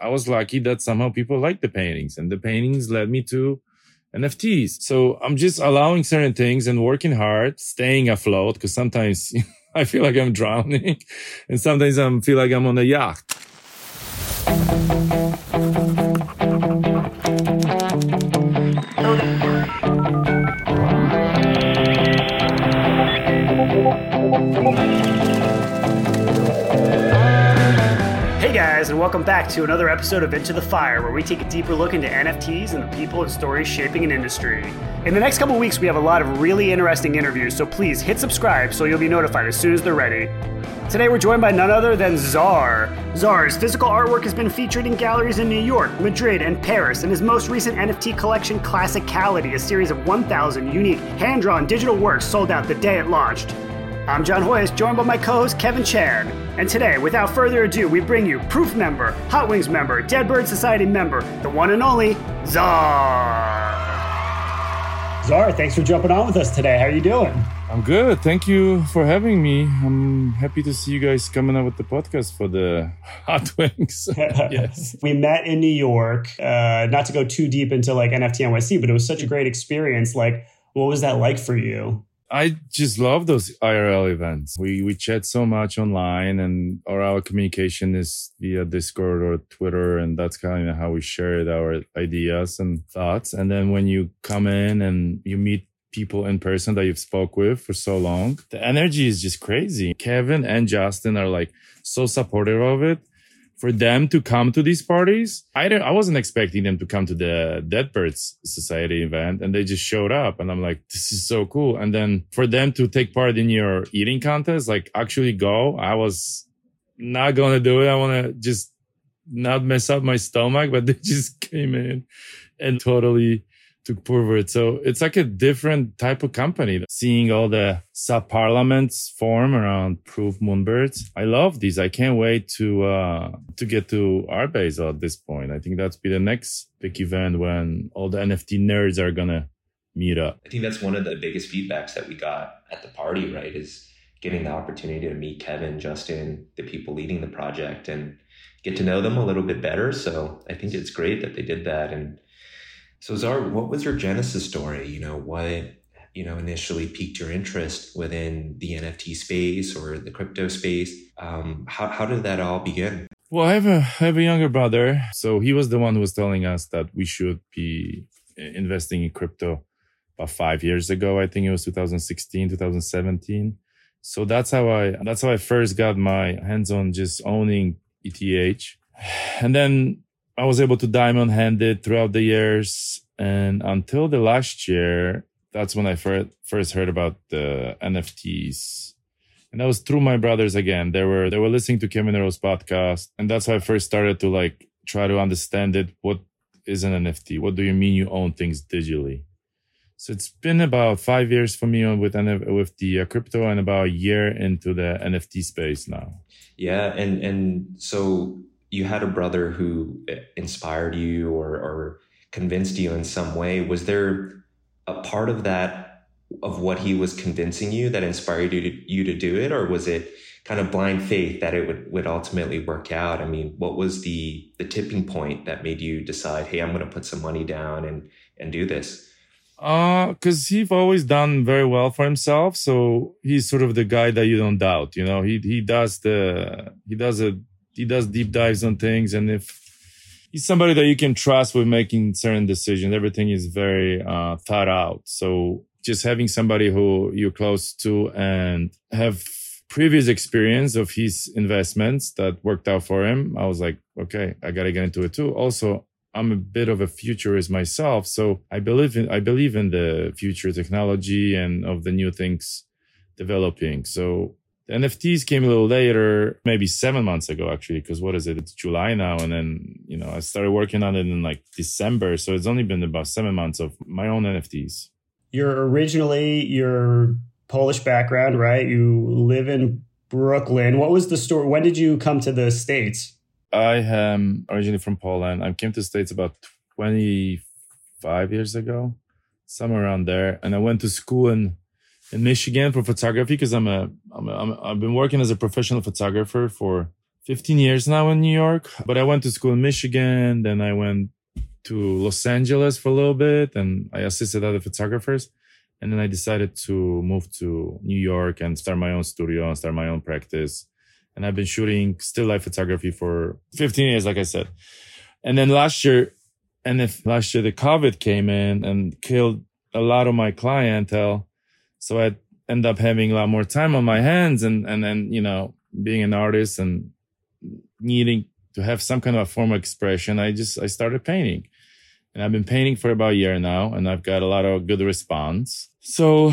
I was lucky that somehow people liked the paintings, and the paintings led me to NFTs. So I'm just allowing certain things and working hard, staying afloat, because sometimes I feel like I'm drowning and sometimes I feel like I'm on a yacht. Hey guys, and welcome back to another episode of Into the Fire, where we take a deeper look into NFTs and the people and stories shaping an industry. In the next couple weeks, we have a lot of really interesting interviews, so please hit subscribe so you'll be notified as soon as they're ready. Today, we're joined by none other than Czar. Czar's physical artwork has been featured in galleries in New York, Madrid, and Paris, and his most recent NFT collection, Classicality, a series of 1,000 unique hand-drawn digital works sold out the day it launched. I'm John Hoyes, joined by my co-host Kevin Chan. And today, without further ado, we bring you Proof member, Hot Wings member, Dead Bird Society member, the one and only Czar. Czar, thanks for jumping on with us today. How are you doing? I'm good. Thank you for having me. I'm happy to see you guys coming up with the podcast for the Hot Wings. Yes. We met in New York, not to go too deep into like NFT NYC, but it was such a great experience. Like, what was that like for you? I just love those IRL events. We chat so much online, and our communication is via Discord or Twitter, and that's kind of how we shared our ideas and thoughts. And then when you come in and you meet people in person that you've spoke with for so long, the energy is just crazy. Kevin and Justin are like so supportive of it. For them to come to these parties, I wasn't expecting them to come to the Dead Birds Society event, and they just showed up, and I'm like, this is so cool. And then for them to take part in your eating contest, like actually go, I was not going to do it. I want to just not mess up my stomach, but they just came in and totally took forward. So it's like a different type of company. Seeing all the sub-parliaments form around Proof Moonbirds. I love these. I can't wait to get to Art Basel at this point. I think that's be the next big event when all the NFT nerds are gonna meet up. I think that's one of the biggest feedbacks that we got at the party, right? Is getting the opportunity to meet Kevin, Justin, the people leading the project, and get to know them a little bit better. So I think it's great that they did that. And so Czar, what was your genesis story? What, initially piqued your interest within the NFT space or the crypto space? How did that all begin? Well, I have a younger brother. So he was the one who was telling us that we should be investing in crypto about 5 years ago. I think it was 2016, 2017. So that's how I first got my hands on just owning ETH. And then I was able to diamond hand it throughout the years. And until the last year, that's when I first heard about the NFTs. And that was through my brothers again. They were listening to Kevin Rowe's podcast. And that's how I first started to like try to understand it. What is an NFT? What do you mean you own things digitally? So it's been about 5 years for me with the crypto, and about a year into the NFT space now. Yeah. And so you had a brother who inspired you or convinced you in some way. Was there a part of that, of what he was convincing you, that inspired you to do it? Or was it kind of blind faith that it would ultimately work out? I mean, what was the tipping point that made you decide, hey, I'm going to put some money down and do this? Cause he's always done very well for himself. So he's sort of the guy that you don't doubt, he does deep dives on things. And if he's somebody that you can trust with making certain decisions, everything is very thought out. So just having somebody who you're close to and have previous experience of his investments that worked out for him, I was like, okay, I got to get into it too. Also, I'm a bit of a futurist myself. So I believe in the future technology and of the new things developing. So the NFTs came a little later, maybe 7 months ago, actually, because what is it? It's July now. And then, I started working on it in like December. So it's only been about 7 months of my own NFTs. You're Polish background, right? You live in Brooklyn. What was the story? When did you come to the States? I am originally from Poland. I came to the States about 25 years ago, somewhere around there. And I went to school in Michigan for photography because I've been working as a professional photographer for 15 years now in New York, but I went to school in Michigan. Then I went to Los Angeles for a little bit and I assisted other photographers. And then I decided to move to New York and start my own studio and start my own practice. And I've been shooting still life photography for 15 years, like I said. And then last year, the COVID came in and killed a lot of my clientele. So I ended up having a lot more time on my hands and then, being an artist and needing to have some kind of a form of expression. I started painting. And I've been painting for about a year now, and I've got a lot of good response. So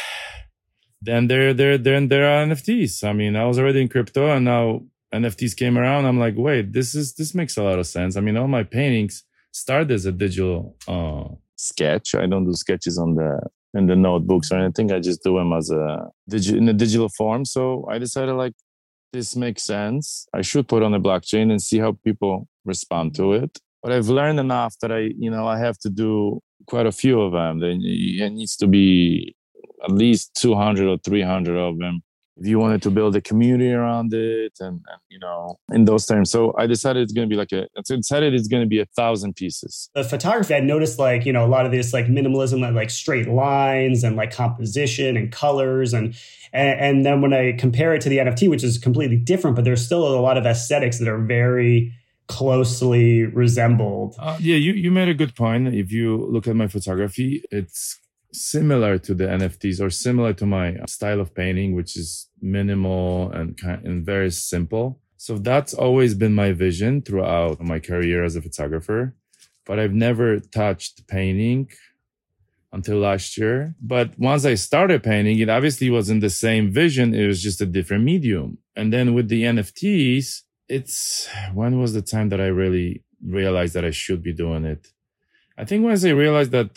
then there are NFTs. I mean, I was already in crypto, and now NFTs came around. I'm like, wait, this makes a lot of sense. I mean, all my paintings started as a digital sketch. I don't do sketches in the notebooks or anything. I just do them in a digital form. So I decided, like, this makes sense. I should put on a blockchain and see how people respond to it. But I've learned enough that I have to do quite a few of them. There needs to be at least 200 or 300 of them if you wanted to build a community around it and in those terms. So I decided it's going to be 1,000 pieces. The photography, I noticed a lot of this like minimalism, like straight lines and like composition and colors. And then when I compare it to the NFT, which is completely different, but there's still a lot of aesthetics that are very closely resembled. You made a good point. If you look at my photography, it's similar to the NFTs or similar to my style of painting, which is minimal and very simple. So that's always been my vision throughout my career as a photographer. But I've never touched painting until last year. But once I started painting, it obviously wasn't the same vision. It was just a different medium. And then with the NFTs, when was the time that I really realized that I should be doing it? I think once I realized that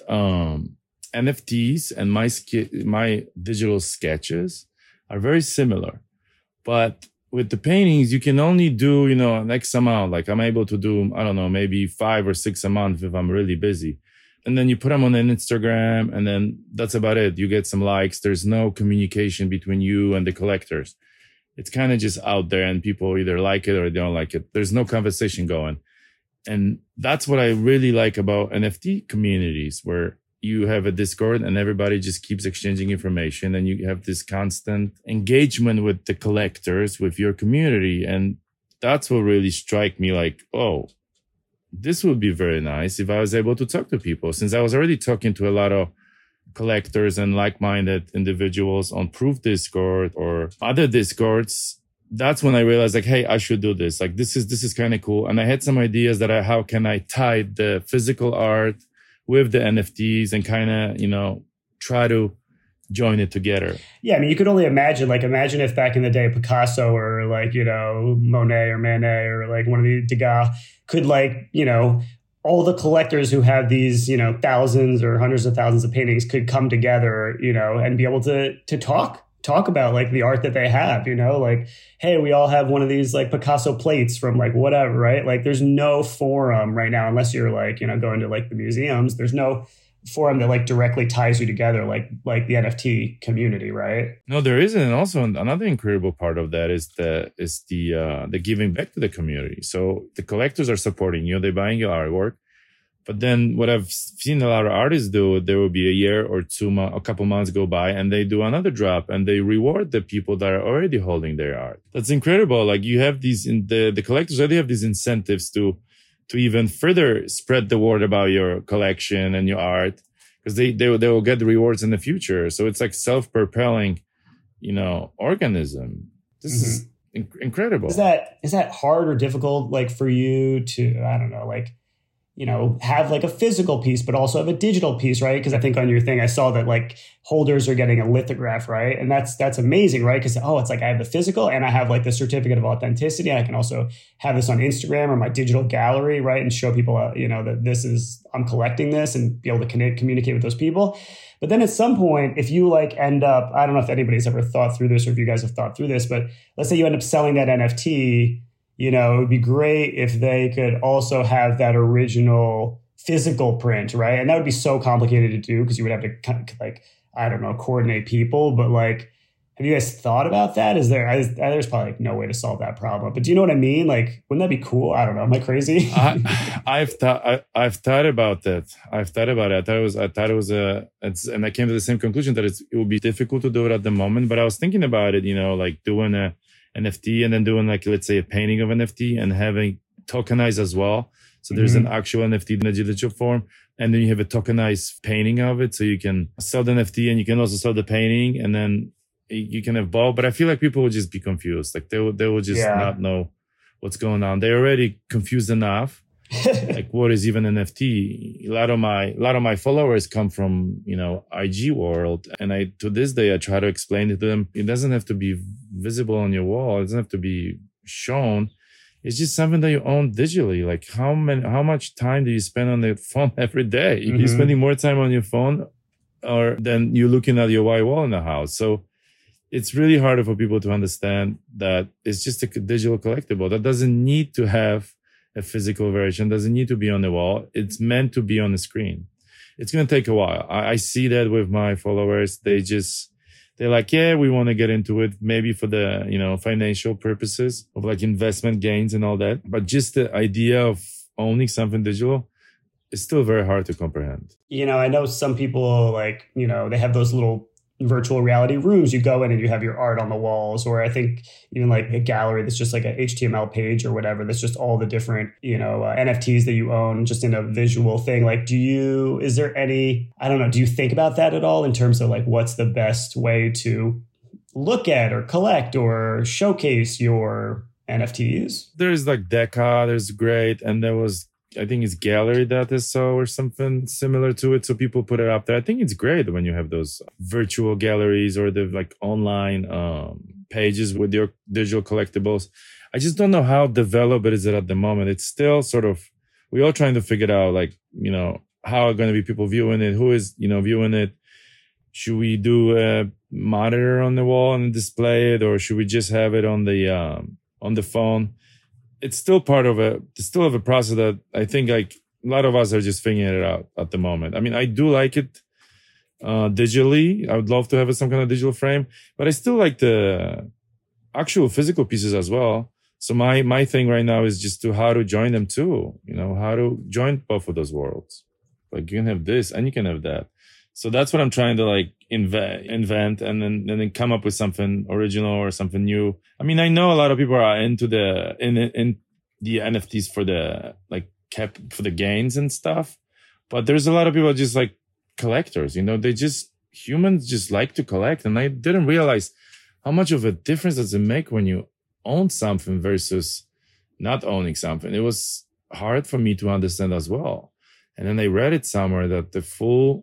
NFTs and my digital sketches are very similar, but with the paintings, you can only do, an X amount. Like I'm able to do, I don't know, maybe 5 or 6 a month if I'm really busy. And then you put them on an Instagram and then that's about it. You get some likes. There's no communication between you and the collectors. It's kind of just out there and people either like it or they don't like it. There's no conversation going. And that's what I really like about NFT communities, where you have a Discord and everybody just keeps exchanging information and you have this constant engagement with the collectors, with your community. And that's what really struck me like, oh, this would be very nice if I was able to talk to people. Since I was already talking to a lot of collectors and like-minded individuals on Proof Discord or other Discords, that's when I realized like, hey, I should do this. Like this is kind of cool. And I had some ideas that how can I tie the physical art with the NFTs and kind of, try to join it together. Yeah. I mean, you could only imagine if back in the day, Picasso or Monet or Manet or like one of the Degas could all the collectors who have these, thousands or hundreds of thousands of paintings could come together, and be able to talk about like the art that they have, like, hey, we all have one of these like Picasso plates from like whatever, right? Like there's no forum right now, unless you're like, going to like the museums, there's no forum that like directly ties you together like the NFT community, right? No, there isn't. And also another incredible part of that is the giving back to the community. So the collectors are supporting you, they're buying your artwork. But then what I've seen a lot of artists do, there will be a year or a couple months go by and they do another drop and they reward the people that are already holding their art. That's incredible. Like you have the collectors already have these incentives to even further spread the word about your collection and your art, because they will get the rewards in the future. So it's like self-propelling, organism. This is incredible. Is that hard or difficult, like for you to, I don't know, like, have like a physical piece, but also have a digital piece, right? Because I think on your thing, I saw that like holders are getting a lithograph, right? And that's amazing, right? Because, it's like I have the physical and I have like the certificate of authenticity. I can also have this on Instagram or my digital gallery, right? And show people, that I'm collecting this and be able to communicate with those people. But then at some point, if you like end up, I don't know if anybody's ever thought through this or if you guys have thought through this, but let's say you end up selling that NFT, it would be great if they could also have that original physical print, right? And that would be so complicated to do because you would have to coordinate people. But like, Have you guys thought about that? There's probably like no way to solve that problem, but do you know what I mean? Like, wouldn't that be cool? I don't know. Am I crazy? I've thought about that. I thought it was and I came to the same conclusion that it would be difficult to do it at the moment. But I was thinking about it, like doing a NFT and then doing like, let's say, a painting of NFT and having tokenized as well. So there's an actual NFT in a digital form. And then you have a tokenized painting of it. So you can sell the NFT and you can also sell the painting, and then you can have both. But I feel like people will just be confused. Like they will just not know what's going on. They're already confused enough. Like, what is even an NFT? A lot of my followers come from, IG world. And to this day, I try to explain it to them. It doesn't have to be visible on your wall. It doesn't have to be shown. It's just something that you own digitally. Like how much time do you spend on the phone every day? You're spending more time on your phone than you're looking at your white wall in the house. So it's really hard for people to understand that it's just a digital collectible that doesn't need to have a physical version, doesn't need to be on the wall. It's meant to be on the screen. It's going to take a while. I see that with my followers. They're like, yeah, we want to get into it, maybe for the, financial purposes of like investment gains and all that. But just the idea of owning something digital is still very hard to comprehend. I know some people like, they have those little virtual reality rooms. You go in and you have your art on the walls, or I think even like a gallery that's just like a HTML page or whatever. That's just all the different, NFTs that you own just in a visual thing. Like, do you think about that at all in terms of like, what's the best way to look at or collect or showcase your NFTs? There's like Deca, there's great. And there was, I think it's Gallery.so or something similar to it. So people put it up there. I think it's great when you have those virtual galleries or the like online pages with your digital collectibles. I just don't know how developed it is at the moment. It's still sort of, we're all trying to figure out like, how are going to be people viewing it? Who is, viewing it? Should we do a monitor on the wall and display it? Or should we just have it on the phone? It's still part of a process that I think like a lot of us are just figuring it out at the moment. I mean, I do like it digitally. I would love to have some kind of digital frame, but I still like the actual physical pieces as well. So my thing right now is just how to join them too. How to join both of those worlds. Like you can have this and you can have that. So that's what I'm trying to like invent and then come up with something original or something new. I mean, I know a lot of people are into the NFTs for the for the gains and stuff, but there's a lot of people just like collectors. Humans just like to collect, and I didn't realize how much of a difference does it make when you own something versus not owning something. It was hard for me to understand as well, and then I read it somewhere that the full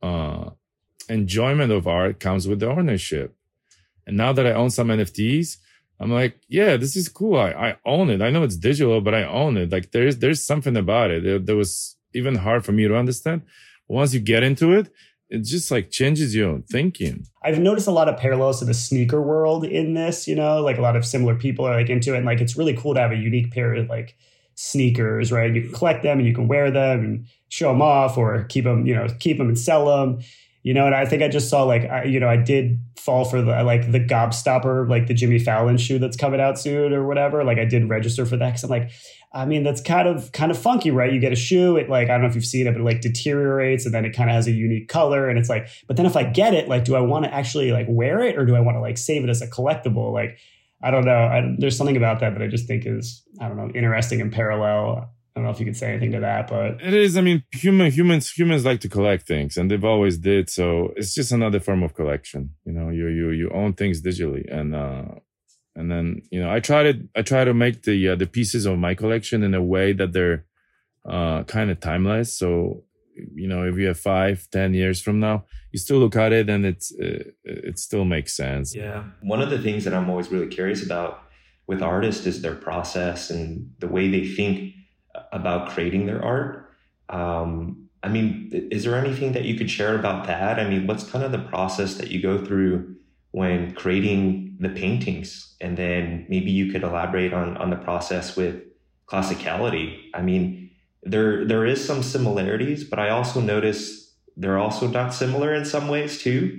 enjoyment of art comes with the ownership. And now that I own some NFTs, I'm like, yeah, this is cool. I own it. I know it's digital, but I own it. Like there's something about it. There was even hard for me to understand. Once you get into it, it just like changes your thinking. I've noticed a lot of parallels to the sneaker world in this, like a lot of similar people are like into it. And like, it's really cool to have a unique pair of like sneakers, right? You can collect them and you can wear them and show them off or keep them and sell them. And I think I just saw like, I did fall for the Gobstopper, like the Jimmy Fallon shoe that's coming out soon or whatever. Like I did register for that because I'm like, I mean, that's kind of funky, right? You get a shoe, it like, I don't know if you've seen it, but it like deteriorates and then it kind of has a unique color. And it's like, but then if I get it, like, do I want to actually like wear it or do I want to like save it as a collectible? Like, I don't know. There's something about that I just think is, I don't know, interesting and parallel. I don't know if you could say anything to that, but it is. I mean, humans like to collect things, and they've always did. So it's just another form of collection. You own things digitally, and then I try to make the pieces of my collection in a way that they're kind of timeless. So if you have 5-10 years from now, you still look at it and it still makes sense. Yeah, one of the things that I'm always really curious about with artists is their process and the way they think about creating their art. I mean, is there anything that you could share about that? I mean, what's kind of the process that you go through when creating the paintings? And then maybe you could elaborate on the process with Classicality. I mean, there is some similarities, but I also notice they're also not similar in some ways too.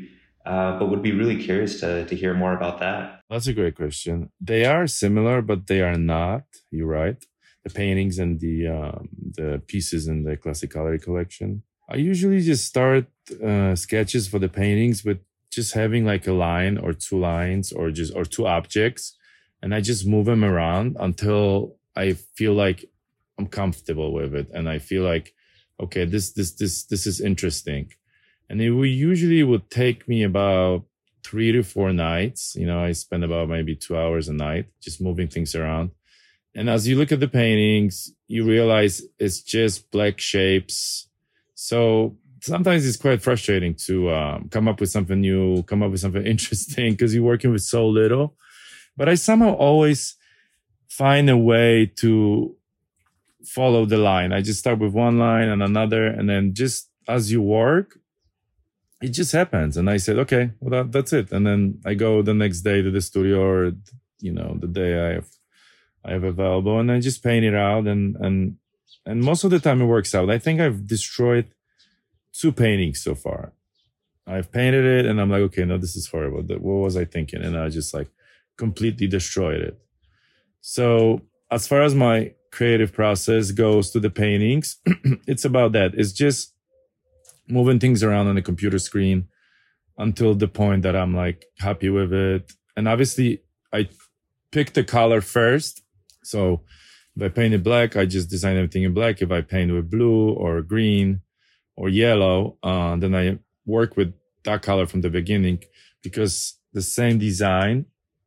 but would be really curious to hear more about that. That's a great question. They are similar, but they are not. You're right. The paintings and the pieces in the Classic Gallery collection. I usually just start sketches for the paintings with just having like a line or two lines or two objects, and I just move them around until I feel like I'm comfortable with it, and I feel like, okay, this is interesting. And it would take me about 3 to 4 nights. You know, I spend about maybe 2 hours a night just moving things around. And as you look at the paintings, you realize it's just black shapes. So sometimes it's quite frustrating to come up with something new, come up with something interesting because you're working with so little. But I somehow always find a way to follow the line. I just start with one line and another, and then just as you work, it just happens. And I said, okay, well, that's it. And then I go the next day to the studio, or, you know, the day I have available, and I just paint it out. And most of the time it works out. I think I've destroyed 2 paintings so far. I've painted it and I'm like, okay, no, this is horrible. What was I thinking? And I just like completely destroyed it. So as far as my creative process goes to the paintings, it's about that. It's just moving things around on the computer screen until the point that I'm like happy with it. And obviously I pick the color first. So if I paint it black, I just design everything in black. If I paint with blue or green or yellow, then I work with that color from the beginning, because the same design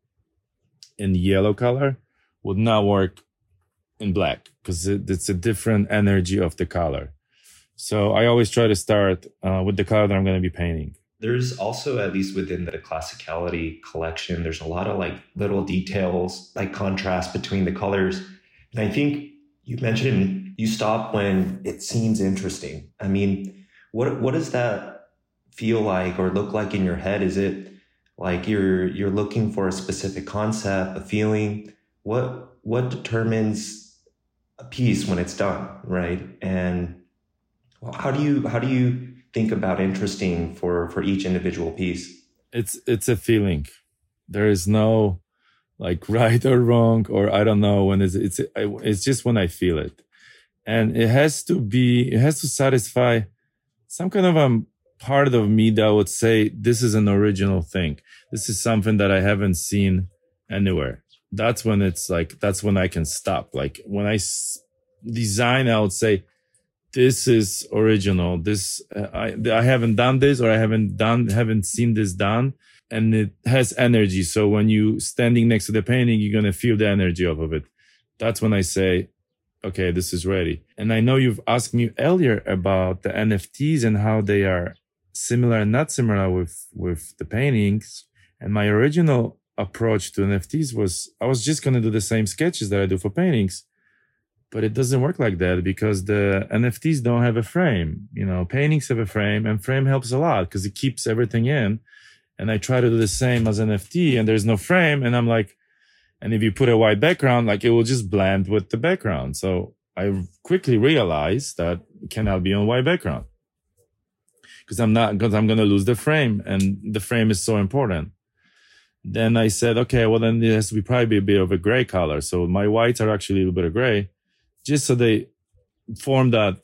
in yellow color would not work in black because it's a different energy of the color. So I always try to start with the color that I'm going to be painting. There's also, at least within the Classicality collection, there's a lot of like little details, like contrast between the colors. And I think you mentioned you stop when it seems interesting. I mean, what does that feel like or look like in your head? Is it like you're looking for a specific concept, a feeling? What determines a piece when it's done, right? And how do you think about interesting for each individual piece? It's a feeling. There is no like right or wrong, or I don't know when it's just when I feel it. And it has to satisfy some kind of part of me that would say, this is an original thing. This is something that I haven't seen anywhere. That's when that's when I can stop. Like when I design, I would say, this is original. This, I haven't done this, or I haven't seen this done. And it has energy. So when you standing next to the painting, you're going to feel the energy of it. That's when I say, okay, this is ready. And I know you've asked me earlier about the NFTs and how they are similar and not similar with the paintings. And my original approach to NFTs was, I was just going to do the same sketches that I do for paintings. But it doesn't work like that, because the NFTs don't have a frame. You know, paintings have a frame, and frame helps a lot because it keeps everything in. And I try to do the same as NFT, and there's no frame. And I'm like, and if you put a white background, like it will just blend with the background. So I quickly realized that it cannot be on white background because I'm going to lose the frame, and the frame is so important. Then I said, okay, well then it has to be probably a bit of a gray color. So my whites are actually a little bit of gray, just so they form that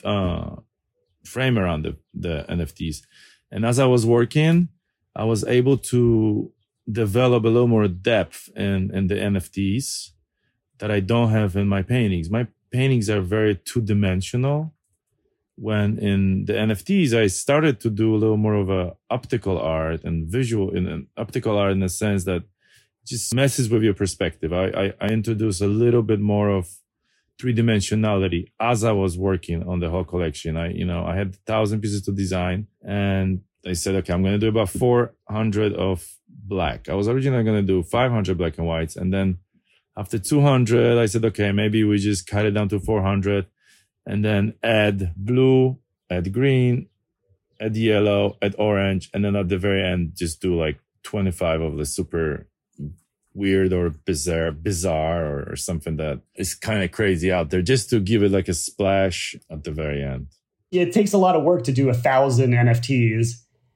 frame around the NFTs. And as I was working, I was able to develop a little more depth in the NFTs that I don't have in my paintings. My paintings are very two-dimensional. When in the NFTs, I started to do a little more of a optical art and visual, in an optical art in the sense that just messes with your perspective. I introduced a little bit more of three-dimensionality as I was working on the whole collection. I had 1,000 pieces to design, and I said, okay, I'm going to do about 400 of black. I was originally going to do 500 black and whites. And then after 200, I said, okay, maybe we just cut it down to 400 and then add blue, add green, add yellow, add orange. And then at the very end, just do like 25 of the super weird or bizarre or something that is kind of crazy out there, just to give it like a splash at the very end. It takes a lot of work to do 1,000 NFTs.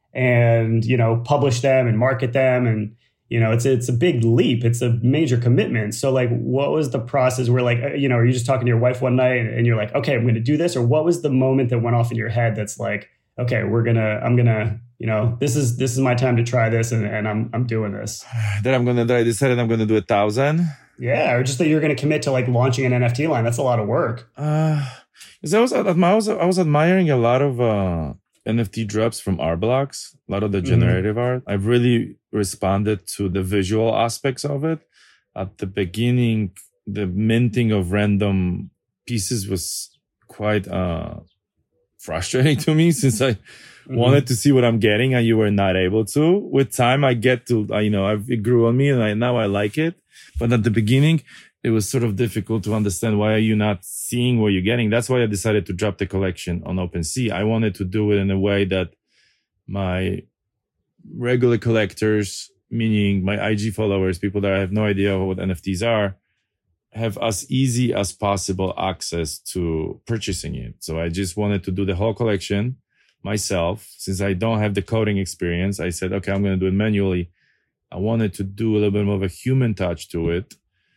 and, publish them and market them. And, it's a big leap. It's a major commitment. So like, what was the process where like, are you just talking to your wife one night and you're like, okay, I'm going to do this? Or what was the moment that went off in your head that's like, okay, I'm going to, this is my time to try this. And I'm doing this. That I decided I'm going to do 1,000. Yeah. Or just that you're going to commit to like launching an NFT line. That's a lot of work. Because I was admiring a lot of, NFT drops from Art-Blocks, a lot of the generative art. I've really responded to the visual aspects of it. At the beginning, the minting of random pieces was quite frustrating to me since I wanted to see what I'm getting and you were not able to. With time, I get to, it grew on me and now I like it. But at the beginning, it was sort of difficult to understand why are you not seeing what you're getting. That's why I decided to drop the collection on OpenSea. I wanted to do it in a way that my regular collectors, meaning my IG followers, people that I have no idea what NFTs are, have as easy as possible access to purchasing it. So I just wanted to do the whole collection myself. Since I don't have the coding experience, I said, okay, I'm going to do it manually. I wanted to do a little bit more of a human touch to it.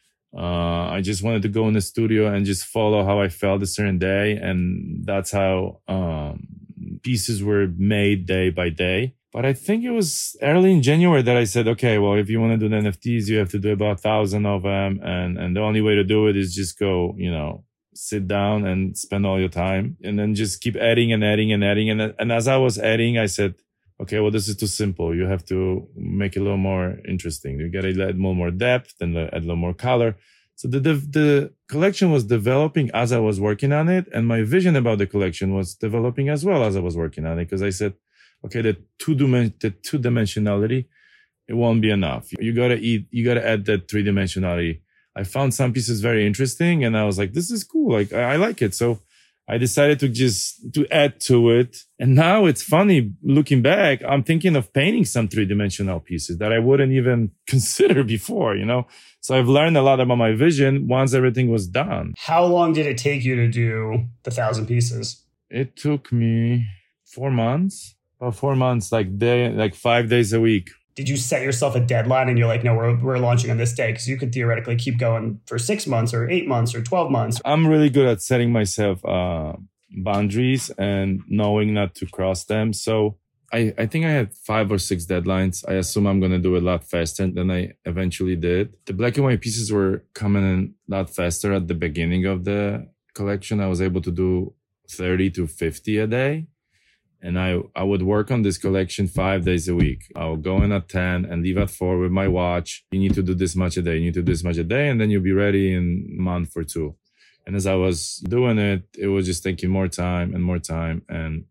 I just wanted to go in the studio and just follow how I felt a certain day. And that's how pieces were made day by day. But I think it was early in January that I said, okay, well, if you want to do the NFTs, you have to do about 1,000 of them. And the only way to do it is just go, sit down and spend all your time and then just keep adding and adding and adding. And as I was adding, I said, okay, well, this is too simple. You have to make it a little more interesting. You got to add a little more depth and add a little more color. So the collection was developing as I was working on it. And my vision about the collection was developing as well as I was working on it. Because I said, okay, the two-dimensionality, it won't be enough. You got to add that three-dimensionality. I found some pieces very interesting and I was like, this is cool. Like, I like it. So I decided to add to it. And now it's funny looking back, I'm thinking of painting some three-dimensional pieces that I wouldn't even consider before, So I've learned a lot about my vision once everything was done. How long did it take you to do the 1,000 pieces? It took me 4 months, about 4 months, like 5 days a week. Did you set yourself a deadline and you're like, no, we're launching on this day? Because you could theoretically keep going for 6 months or 8 months or 12 months. I'm really good at setting myself boundaries and knowing not to cross them. So I think I had 5 or 6 deadlines. I assume I'm going to do it a lot faster than I eventually did. The black and white pieces were coming in a lot faster at the beginning of the collection. I was able to do 30 to 50 a day. And I would work on this collection 5 days a week. I would go in at 10 and leave at 4 with my watch. You need to do this much a day. You need to do this much a day. And then you'll be ready in a month or 2. And as I was doing it, it was just taking more time and more time. And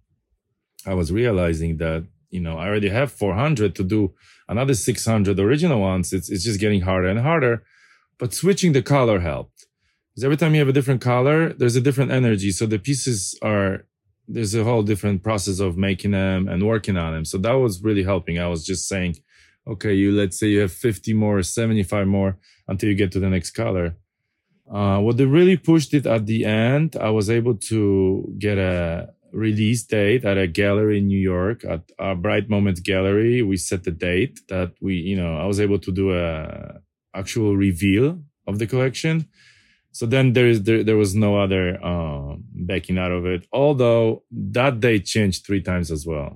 I was realizing that, I already have 400 to do another 600 original ones. It's just getting harder and harder. But switching the color helped. Because every time you have a different color, there's a different energy. So the pieces there's a whole different process of making them and working on them. So that was really helping. I was just saying, okay, let's say you have 50 more, 75 more until you get to the next color. What really pushed it at the end, I was able to get a release date at a gallery in New York, at our Bright Moments Gallery. We set the date that I was able to do a actual reveal of the collection. So then there was no other backing out of it. Although that day changed 3 times as well.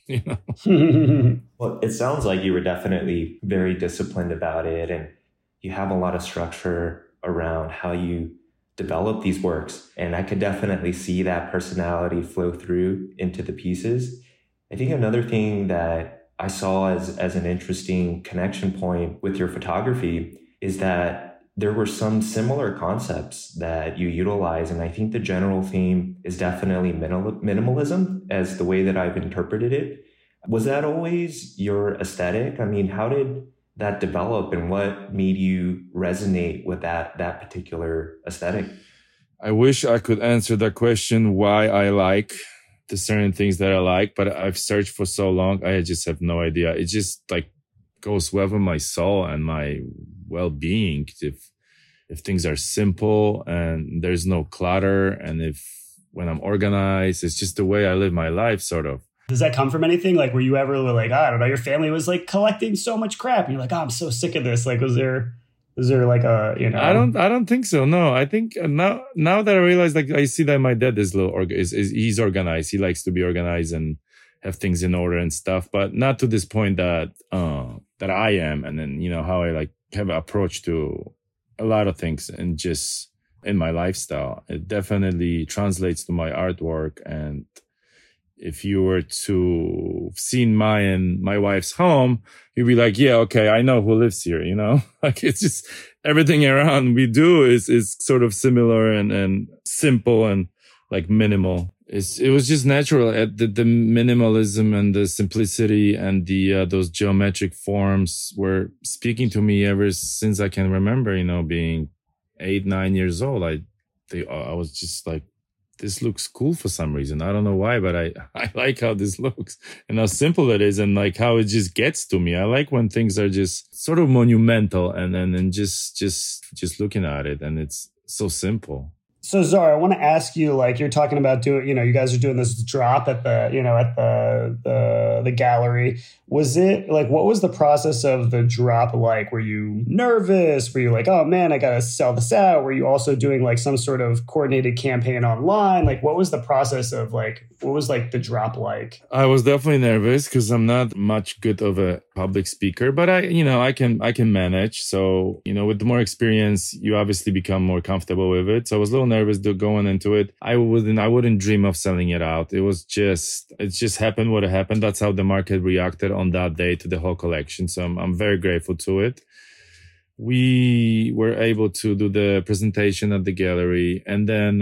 Well, it sounds like you were definitely very disciplined about it, and you have a lot of structure around how you develop these works. And I could definitely see that personality flow through into the pieces. I think another thing that I saw as an interesting connection point with your photography is that there were some similar concepts that you utilize. And I think the general theme is definitely minimalism as the way that I've interpreted it. Was that always your aesthetic? I mean, how did that develop and what made you resonate with that particular aesthetic? I wish I could answer that question, why I like the certain things that I like, but I've searched for so long. I just have no idea. It just goes well with my soul and my well-being. If things are simple and there's no clutter, and when I'm organized, it's just the way I live my life, sort of. Does that come from anything? Like, were you ever like, I don't know, your family was like collecting so much crap and you're like, oh, I'm so sick of this. Like, was there like a, you know? I don't think so. No, I think now that I realize, like, I see that my dad is he's organized. He likes to be organized and have things in order and stuff, but not to this point that I am. And then, you know, how I like have an approach to a lot of things and just in my lifestyle, it definitely translates to my artwork. And if you were to see my wife's home, you'd be like, yeah, okay, I know who lives here, you know? Like, it's just everything around we do is sort of similar and simple and like minimal. It was just natural. The minimalism and the simplicity and those geometric forms were speaking to me ever since I can remember, you know, being 8, 9 years old. I was just like, this looks cool for some reason. I don't know why, but I like how this looks and how simple it is and like how it just gets to me. I like when things are just sort of monumental and just looking at it and it's so simple. So Zara, I want to ask you, like, you're talking about doing, you know, you guys are doing this drop at the, you know, at the gallery. Was it like, what was the process of the drop like? Were you nervous? Were you like, oh man, I got to sell this out? Were you also doing like some sort of coordinated campaign online? Like, what was the process of like, what was like the drop like? I was definitely nervous because I'm not much good of a public speaker, but I can manage. So, you know, with more experience, you obviously become more comfortable with it. So I was a little nervous going into it. I wouldn't dream of selling it out. It just happened what happened. That's how the market reacted on that day to the whole collection. So I'm very grateful to it. We were able to do the presentation at the gallery, and then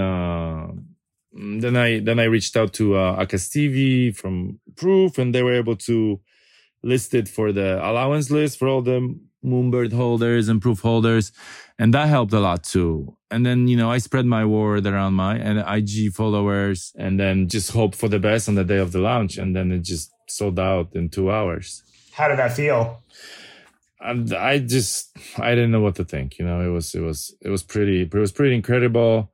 I reached out to Akas TV from Proof, and they were able to list it for the allowance list for all the Moonbird holders and Proof holders, and that helped a lot too. And then, you know, I spread my word around my IG followers, and then just hope for the best on the day of the launch, and then it just sold out in 2 hours. How did that feel? I didn't know what to think. You know, it was pretty incredible.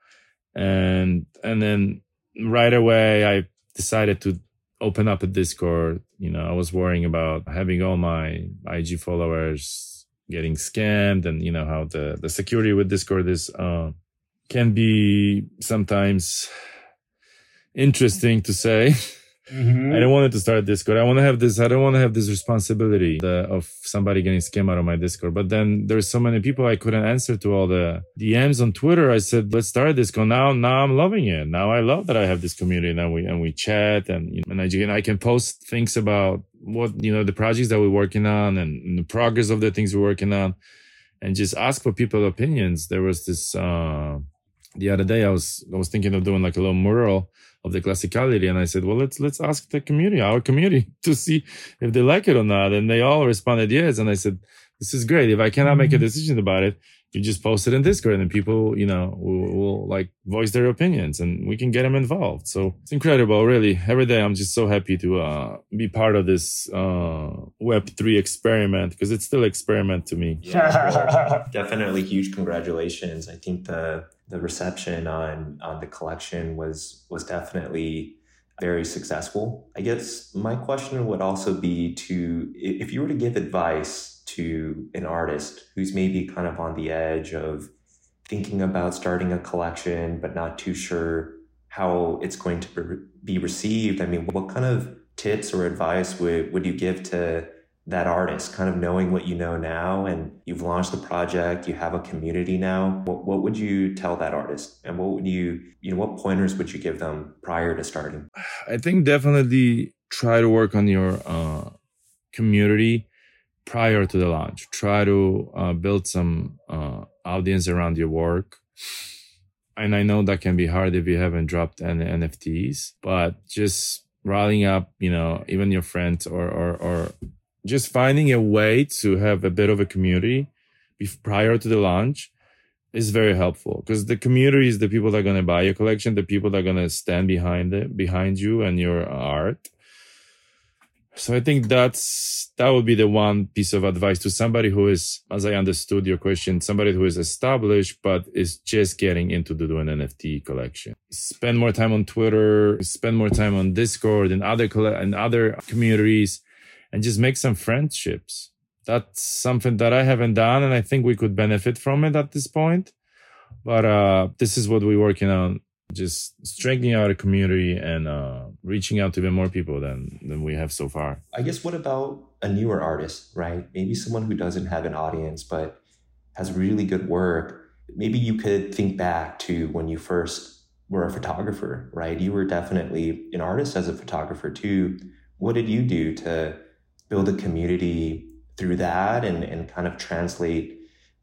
And then right away, I decided to open up a Discord. You know, I was worrying about having all my IG followers getting scammed, and you know how the security with Discord is can be sometimes interesting to say. Mm-hmm. I don't want it to start Discord. I don't want to have this responsibility of somebody getting scammed out of my Discord. But then there's so many people I couldn't answer to all the DMs on Twitter. I said, let's start Discord. Now I'm loving it. Now I love that I have this community and we chat and, you know, and I can post things about what, you know, the projects that we're working on and the progress of the things we're working on, and just ask for people's opinions. There was this, the other day I was thinking of doing like a little mural of the classicality. And I said, well, let's ask the community, our community, to see if they like it or not. And they all responded yes. And I said, this is great. If I cannot make a decision about it, you just post it in Discord, and then people, you know, will like voice their opinions and we can get them involved. So it's incredible, really. Every day I'm just so happy to be part of this Web3 experiment, because it's still an experiment to me. Yeah, definitely huge congratulations. I think the reception on the collection was definitely very successful. I guess my question would also be if you were to give advice to an artist who's maybe kind of on the edge of thinking about starting a collection, but not too sure how it's going to be received. I mean, what kind of tips or advice would you give to that artist, kind of knowing what you know now, and you've launched the project, you have a community now? What would you tell that artist, and what would what pointers would you give them prior to starting? I think definitely try to work on your community prior to the launch. Try to build some audience around your work. And I know that can be hard if you haven't dropped any NFTs, but just rallying up, you know, even your friends or just finding a way to have a bit of a community prior to the launch is very helpful, because the community is the people that are going to buy your collection, the people that are going to stand behind you and your art. So I think that would be the one piece of advice to somebody who is, as I understood your question, somebody who is established, but is just getting into doing NFT collection. Spend more time on Twitter, spend more time on Discord and other communities, and just make some friendships. That's something that I haven't done, and I think we could benefit from it at this point. But this is what we're working on. Just strengthening our community and reaching out to even more people than we have so far. I guess what about a newer artist, right? Maybe someone who doesn't have an audience but has really good work. Maybe you could think back to when you first were a photographer, right? You were definitely an artist as a photographer too. What did you do to build a community through that and kind of translate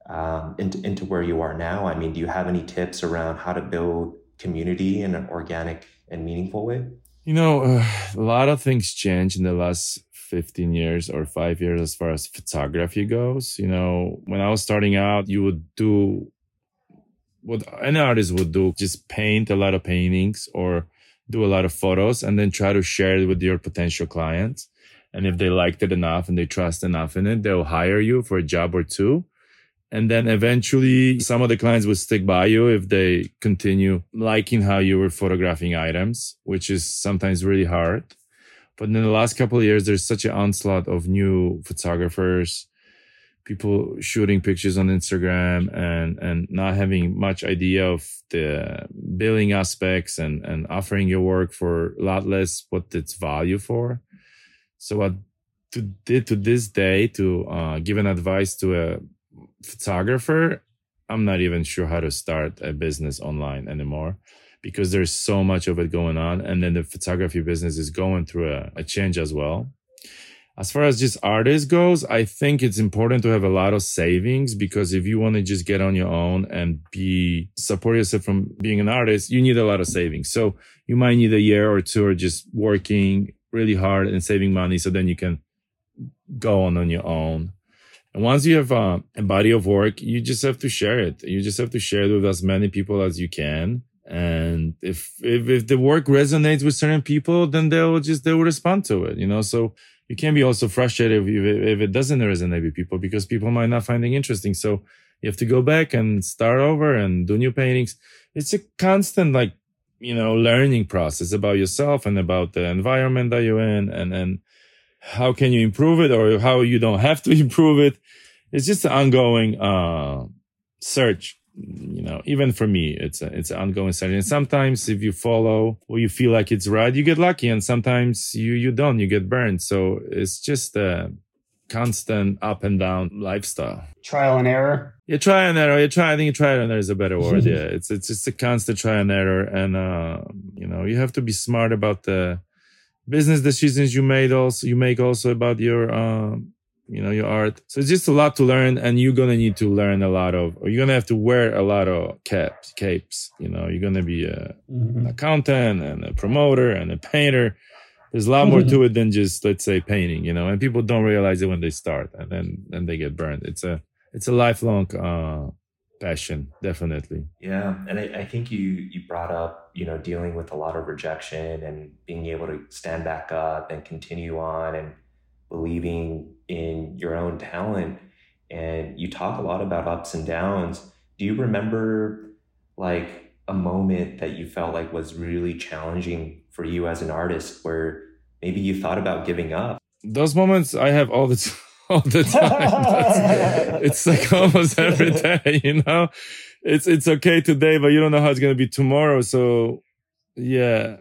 into where you are now? I mean, do you have any tips around how to build community in an organic and meaningful way? A lot of things changed in the last 15 years or 5 years as far as photography goes. When I was starting out, you would do what any artist would do, just paint a lot of paintings or do a lot of photos and then try to share it with your potential clients. And if they liked it enough and they trust enough in it, they'll hire you for a job or two. And then eventually some of the clients will stick by you if they continue liking how you were photographing items, which is sometimes really hard. But in the last couple of years, there's such an onslaught of new photographers, people shooting pictures on Instagram and not having much idea of the billing aspects and offering your work for a lot less what it's value for. So what to this day to give an advice to a photographer, I'm not even sure how to start a business online anymore because there's so much of it going on. And then the photography business is going through a change as well. As far as just artists goes, I think it's important to have a lot of savings because if you want to just get on your own and support yourself from being an artist, you need a lot of savings. So you might need a year or two of just working really hard and saving money so then you can go on your own. And once you have a body of work, you just have to share it. You just have to share it with as many people as you can. And if the work resonates with certain people, then they will respond to it, So you can be also frustrated if it doesn't resonate with people because people might not find it interesting. So you have to go back and start over and do new paintings. It's a constant, learning process about yourself and about the environment that you're in and how can you improve it or how you don't have to improve it. It's just an ongoing search. Even for me, it's an ongoing search. And sometimes if you follow or you feel like it's right, you get lucky. And sometimes you don't, you get burned. So it's just a constant up and down lifestyle. Trial and error. Yeah, try and error. I think trial and error is a better word. Yeah, it's just a constant try and error. And, you have to be smart about the business decisions you make also about your your art. So it's just a lot to learn, and you're gonna need to learn you're gonna have to wear a lot of capes. You're gonna be an accountant and a promoter and a painter. There's a lot more to it than just, let's say, painting, and people don't realize it when they start and then they get burned. It's a lifelong passion, definitely. Yeah. And I think you brought up, dealing with a lot of rejection and being able to stand back up and continue on and believing in your own talent. And you talk a lot about ups and downs. Do you remember a moment that you felt like was really challenging for you as an artist where maybe you thought about giving up? Those moments I have all the time. It's like almost every day, It's okay today, but you don't know how it's going to be tomorrow. So, yeah.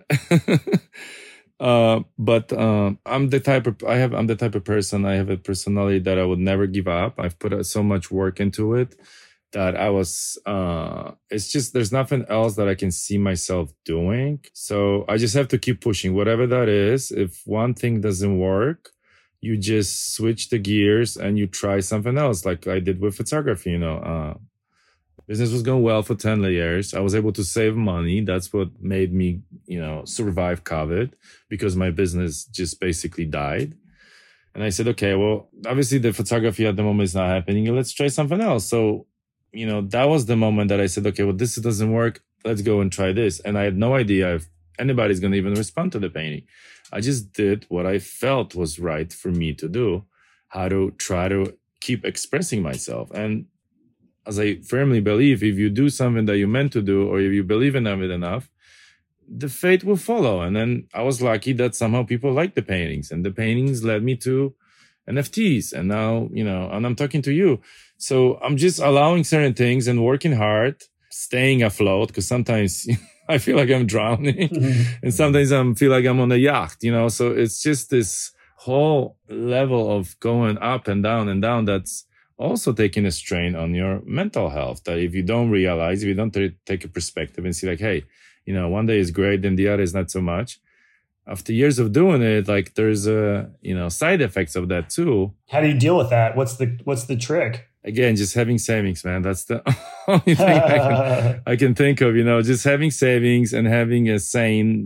But I'm the type of person. I have a personality that I would never give up. I've put so much work into it that it's just, there's nothing else that I can see myself doing. So I just have to keep pushing, whatever that is. If one thing doesn't work, you just switch the gears and you try something else, like I did with photography. Business was going well for 10 years. I was able to save money. That's what made me, survive COVID, because my business just basically died. And I said, okay, well, obviously the photography at the moment is not happening. Let's try something else. So, that was the moment that I said, okay, well, this doesn't work. Let's go and try this. And I had no idea if anybody's going to even respond to the painting. I just did what I felt was right for me to do, how to try to keep expressing myself. And as I firmly believe, if you do something that you meant to do, or if you believe in it enough, the fate will follow. And then I was lucky that somehow people liked the paintings, and the paintings led me to NFTs. And now, and I'm talking to you. So I'm just allowing certain things and working hard, staying afloat, because sometimes I feel like I'm drowning and sometimes I feel like I'm on a yacht, so it's just this whole level of going up and down that's also taking a strain on your mental health, that if you don't realize, if you don't take a perspective and see like, hey, one day is great, then the other is not so much. After years of doing it, like there's side effects of that too. How do you deal with that? What's the trick? Again, just having savings, man. That's the only thing I can think of, just having savings and having a sane,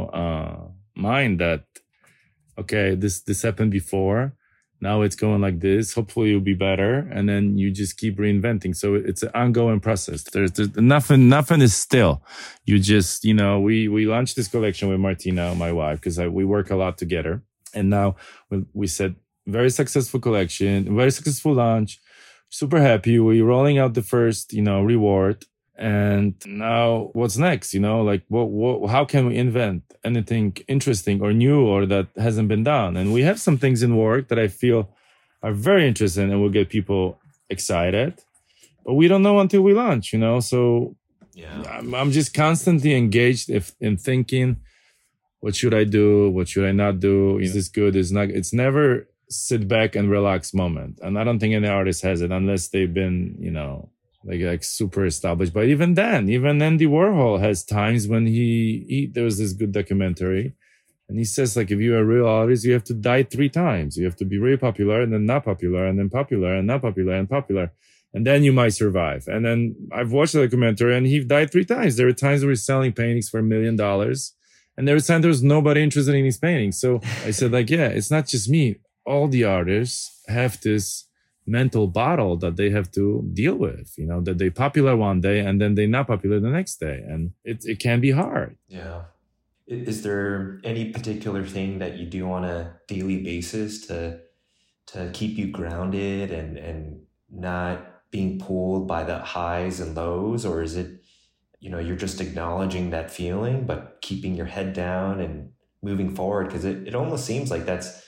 mind that, okay, this happened before. Now it's going like this. Hopefully it'll be better. And then you just keep reinventing. So it's an ongoing process. There's nothing is still. You just, we launched this collection with Martina, my wife, because we work a lot together. And now we said very successful collection, very successful launch. Super happy. We're rolling out the first, reward. And now what's next? Like how can we invent anything interesting or new or that hasn't been done? And we have some things in work that I feel are very interesting and will get people excited, but we don't know until we launch, So yeah, I'm just constantly engaged in thinking, what should I do? What should I not do? Is this good? Is not? It's never sit back and relax moment. And I don't think any artist has it unless they've been, like super established. But even then, even Andy Warhol has times when there was this good documentary and he says like, if you're a real artist, you have to die 3 times. You have to be really popular and then not popular and then popular and not popular and popular. And then you might survive. And then I've watched the documentary and he died 3 times. There were times we were selling paintings for $1 million. And there was times there was nobody interested in his paintings. So I said like, yeah, it's not just me. All the artists have this mental battle that they have to deal with, that they popular one day and then they're not popular the next day. And it can be hard. Yeah. Is there any particular thing that you do on a daily basis to keep you grounded and not being pulled by the highs and lows? Or is it, you're just acknowledging that feeling, but keeping your head down and moving forward? Because it almost seems like that's,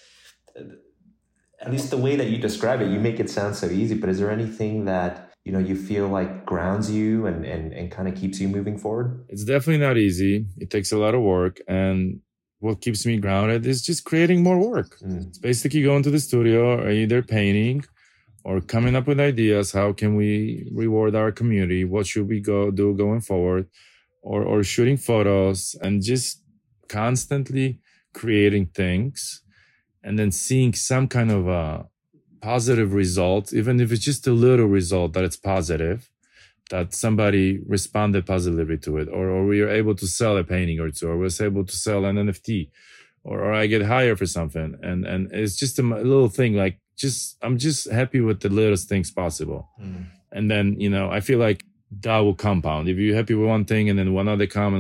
at least the way that you describe it, you make it sound so easy, but is there anything that, you feel like grounds you and kind of keeps you moving forward? It's definitely not easy. It takes a lot of work. And what keeps me grounded is just creating more work. It's basically going to the studio or either painting or coming up with ideas. How can we reward our community? What should we do going forward? Or shooting photos and just constantly creating things. And then seeing some kind of a positive result, even if it's just a little result that it's positive, that somebody responded positively to it, or we are able to sell a painting or two, or was able to sell an NFT, or I get hired for something. And it's just a little thing, like I'm just happy with the littlest things possible. And then, I feel like that will compound. If you're happy with one thing and then another come,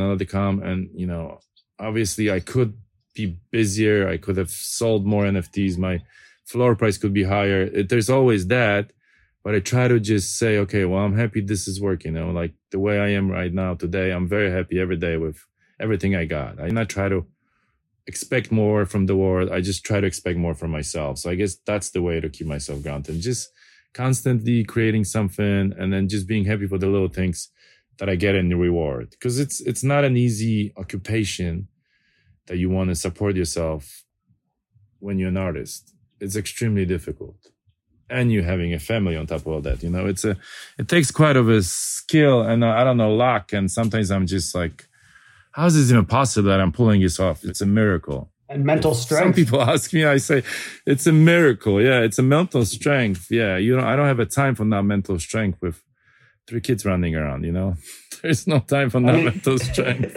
and, obviously I could be busier. I could have sold more NFTs. My floor price could be higher. There's always that, but I try to just say, okay, well, I'm happy this is working. Like the way I am right now today, I'm very happy every day with everything I got. I not try to expect more from the world. I just try to expect more from myself. So I guess that's the way to keep myself grounded. Just constantly creating something and then just being happy for the little things that I get in the reward. Because it's not an easy occupation that you want to support yourself when you're an artist. It's extremely difficult. And you're having a family on top of all that, it takes quite of a skill and I don't know, luck. And sometimes I'm just like, how is this even possible that I'm pulling this off? It's a miracle. And mental strength. Some people ask me, I say, it's a miracle. Yeah, it's a mental strength. Yeah, I don't have a time for not mental strength with 3 kids running around, There's no time for not mental strength.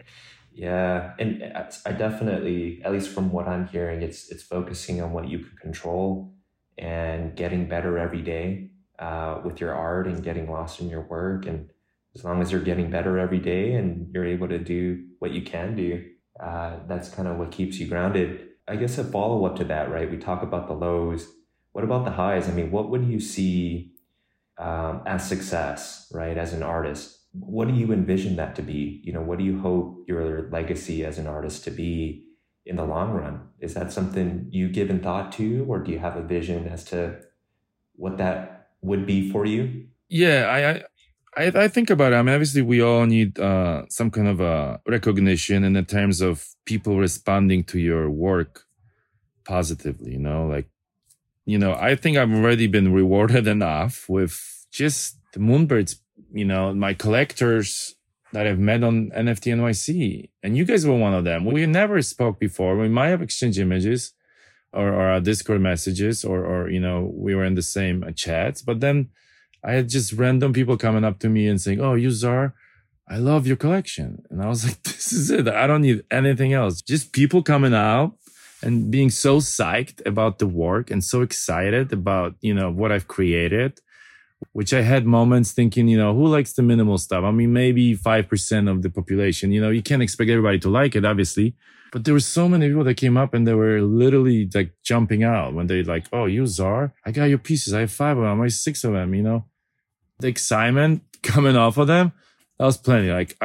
Yeah, and I definitely, at least from what I'm hearing, it's focusing on what you can control and getting better every day with your art and getting lost in your work and as long as you're getting better every day and you're able to do what you can do, that's kind of what keeps you grounded. I guess a follow up to that, right? We talk about the lows. What about the highs? I mean, what would you see as success, right? As an artist, what do you envision that to be? You know, what do you hope your legacy as an artist to be in the long run? Is that something you given thought to, or do you have a vision as to what that would be for you? Yeah, I think about it. I mean, obviously, we all need some kind of recognition in the terms of people responding to your work positively. You know, like, you know, I think I've already been rewarded enough with just the Moonbirds. You know, my collectors that I've met on NFT NYC, and you guys were one of them. We never spoke before. We might have exchanged images or Discord messages, or you know, we were in the same chats, but then I had just random people coming up to me and saying, "Oh, you Czar, I love your collection." And I was like, this is it. I don't need anything else. Just people coming out and being so psyched about the work and so excited about, you know, what I've created, which I had moments thinking, you know, who likes the minimal stuff? I mean, maybe 5% of the population. You know, you can't expect everybody to like it, obviously. But there were so many people that came up and they were literally like jumping out when they like, "Oh, you Czar, I got your pieces. I have 5 of them. I have 6 of them," you know. The excitement coming off of them, that was plenty. Like,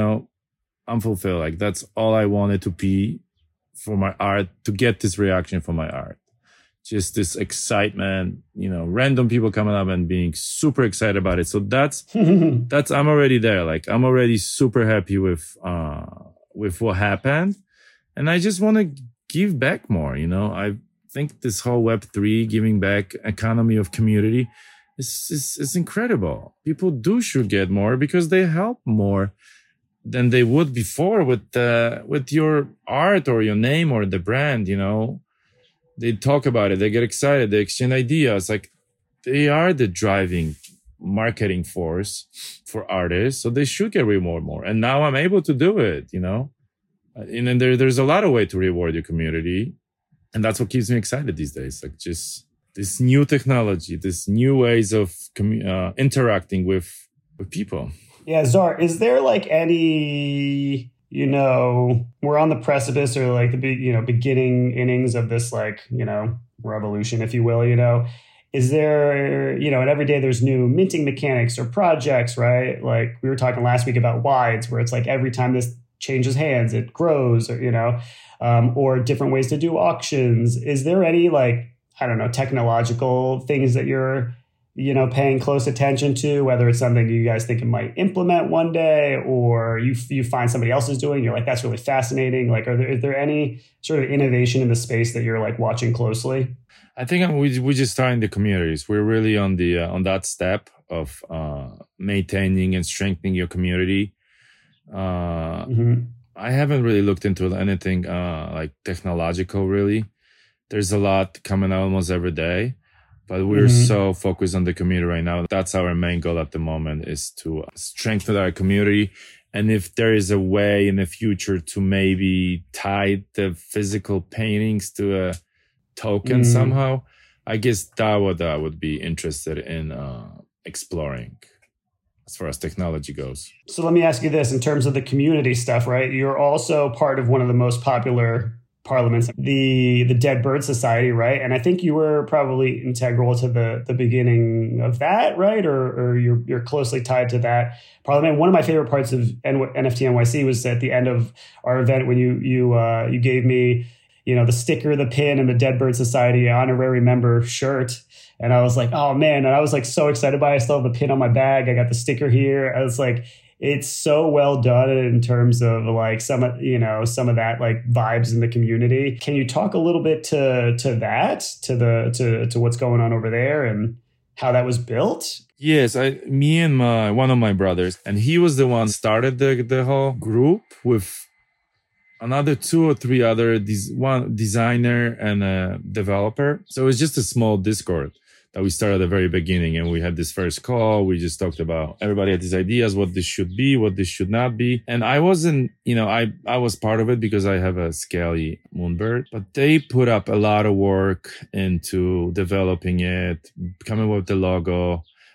I'm fulfilled. Like, that's all I wanted to be for my art, to get this reaction from my art. Just this excitement, you know, random people coming up and being super excited about it. So that's, I'm already there. Like, I'm already super happy with what happened. And I just want to give back more, you know. I think this whole Web3 giving back economy of community is incredible. People should get more because they help more than they would before with your art or your name or the brand, you know. They talk about it, they get excited, they exchange ideas. Like, they are the driving marketing force for artists, so they should get rewarded more. And now I'm able to do it, you know. And then there's a lot of way to reward your community, and that's what keeps me excited these days. Like, just this new technology, this new ways of interacting with people. Yeah, Czar, is there like any, you know, we're on the precipice or like the beginning innings of this, like, you know, revolution, if you will, you know, is there, you know, and every day there's new minting mechanics or projects, right? Like we were talking last week about wides, where it's like every time this changes hands, it grows, or, you know, or different ways to do auctions. Is there any, like, I don't know, technological things that you're, you know, paying close attention to, whether it's something you guys think it might implement one day, or you find somebody else is doing, you're like, that's really fascinating. Like, is there any sort of innovation in the space that you're like watching closely? I think we just starting the communities. We're really on that step of maintaining and strengthening your community. I haven't really looked into anything like technological, really. There's a lot coming out almost every day, but we're so focused on the community right now. That's our main goal at the moment, is to strengthen our community. And if there is a way in the future to maybe tie the physical paintings to a token somehow, I guess that I would be interested in exploring as far as technology goes. So let me ask you this, in terms of the community stuff, right? You're also part of one of the most popular parliaments, the Dead Bird Society, right? And I think you were probably integral to the beginning of that, right? Or you're closely tied to that parliament. One of my favorite parts of NFT NYC was at the end of our event when you gave me, you know, the sticker, the pin, and the Dead Bird Society honorary member shirt. And I was like, oh man, and I was like so excited by it. I still have the pin on my bag. I got the sticker here. I was like, it's so well done in terms of like some of that like vibes in the community. Can you talk a little bit to that, to what's going on over there and how that was built? Yes, me and one of my brothers, and he was the one started the whole group with another 2 or 3 other, one designer and a developer. So it was just a small Discord that we started at the very beginning, and we had this first call. We just talked about, everybody had these ideas, what this should be, what this should not be. And I wasn't, you know, I was part of it because I have a scaly Moonbird, but they put up a lot of work into developing it, coming up with the logo.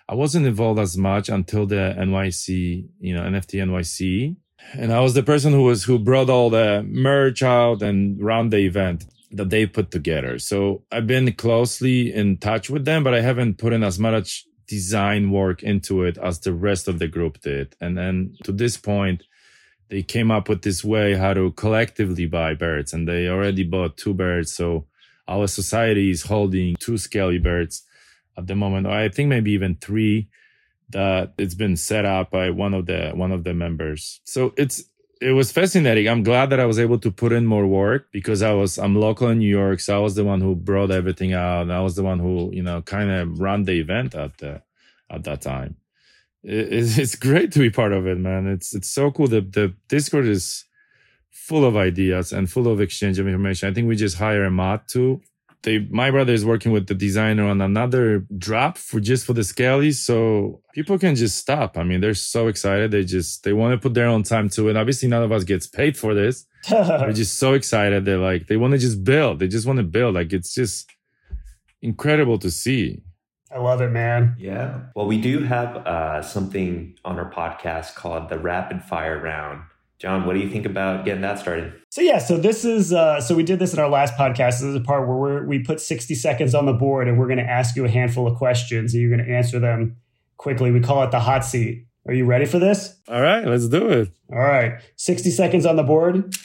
I wasn't involved as much until the NYC, NFT NYC. And I was the person who brought all the merch out and ran the event that they put together. So I've been closely in touch with them, but I haven't put in as much design work into it as the rest of the group did. And then to this point, they came up with this way how to collectively buy birds, and they already bought 2 birds. So our society is holding 2 scaly birds at the moment. I think maybe even 3 that it's been set up by one of the members. So it was fascinating. I'm glad that I was able to put in more work because I'm local in New York. So I was the one who brought everything out. And I was the one who, kind of ran the event at that time. It's great to be part of it, man. It's so cool. The Discord is full of ideas and full of exchange of information. I think we just hire a mod too. My brother is working with the designer on another drop for the scalies. So people can just stop. I mean, they're so excited. They want to put their own time to it. Obviously, none of us gets paid for this. They're just so excited. They want to just build. They just want to build. Like, it's just incredible to see. I love it, man. Yeah. Well, we do have something on our podcast called the Rapid Fire Round. John, what do you think about getting that started? So this is, we did this in our last podcast. This is a part where we put 60 seconds on the board and we're going to ask you a handful of questions and you're going to answer them quickly. We call it the hot seat. Are you ready for this? All right, let's do it. All right. 60 seconds on the board.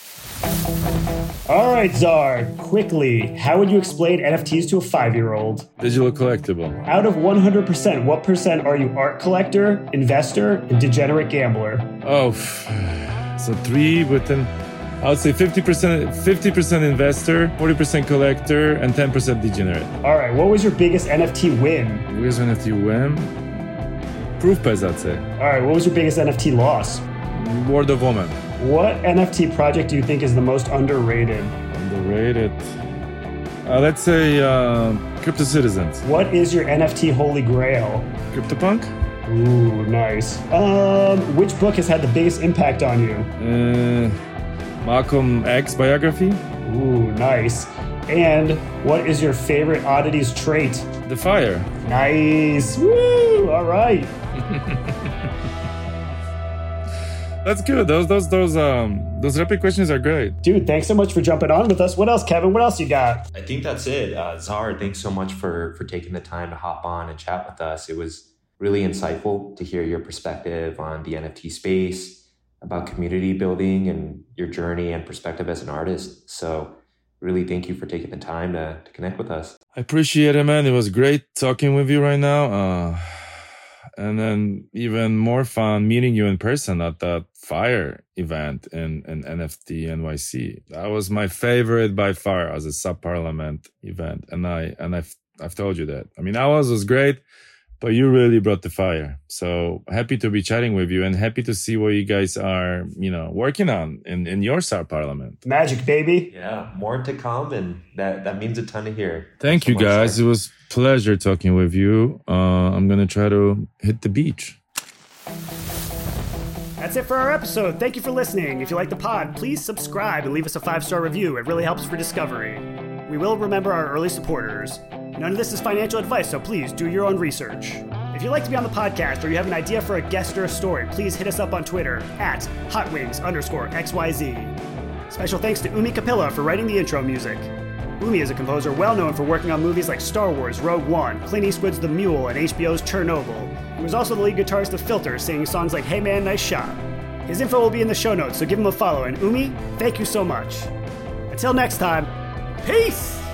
All right, Czar, quickly, how would you explain NFTs to a 5-year-old? Digital collectible. Out of 100%, what percent are you art collector, investor, and degenerate gambler? Oh, so 3 within, I would say 50% investor, 40% collector, and 10% degenerate. All right, what was your biggest NFT win? Biggest NFT win? ProofPass, I'd say. All right, what was your biggest NFT loss? Word of Woman. What NFT project do you think is the most underrated? Underrated. Let's say Crypto Citizens. What is your NFT holy grail? CryptoPunk. Ooh, nice. Which book has had the biggest impact on you? Malcolm X biography. Ooh, nice. And what is your favorite oddities trait? The fire. Nice. Woo! All right. That's good. Those rapid questions are great. Dude, thanks so much for jumping on with us. What else, Kevin? What else you got? I think that's it. Czar, thanks so much for taking the time to hop on and chat with us. It was really insightful to hear your perspective on the NFT space, about community building and your journey and perspective as an artist. So really thank you for taking the time to connect with us. I appreciate it, man. It was great talking with you right now. And then even more fun meeting you in person at that fire event in NFT NYC. That was my favorite by far as a sub-parliament event. And I've told you that. I mean, ours was great, but you really brought the fire. So happy to be chatting with you and happy to see what you guys are, working on in your sub-parliament. Magic, baby. Yeah, more to come. And that means a ton to hear. Thank you, guys. It was pleasure talking with you. I'm going to try to hit the beach. That's it for our episode. Thank you for listening. If you like the pod, please subscribe and leave us a 5-star review. It really helps for discovery. We will remember our early supporters. None of this is financial advice, so please do your own research. If you'd like to be on the podcast or you have an idea for a guest or a story, please hit us up on Twitter at hotwings_XYZ. Special thanks to Umi Capilla for writing the intro music. Umi is a composer well known for working on movies like Star Wars, Rogue One, Clint Eastwood's The Mule, and HBO's Chernobyl. He was also the lead guitarist of Filter, singing songs like Hey Man, Nice Shot. His info will be in the show notes, so give him a follow. And Umi, thank you so much. Until next time, peace!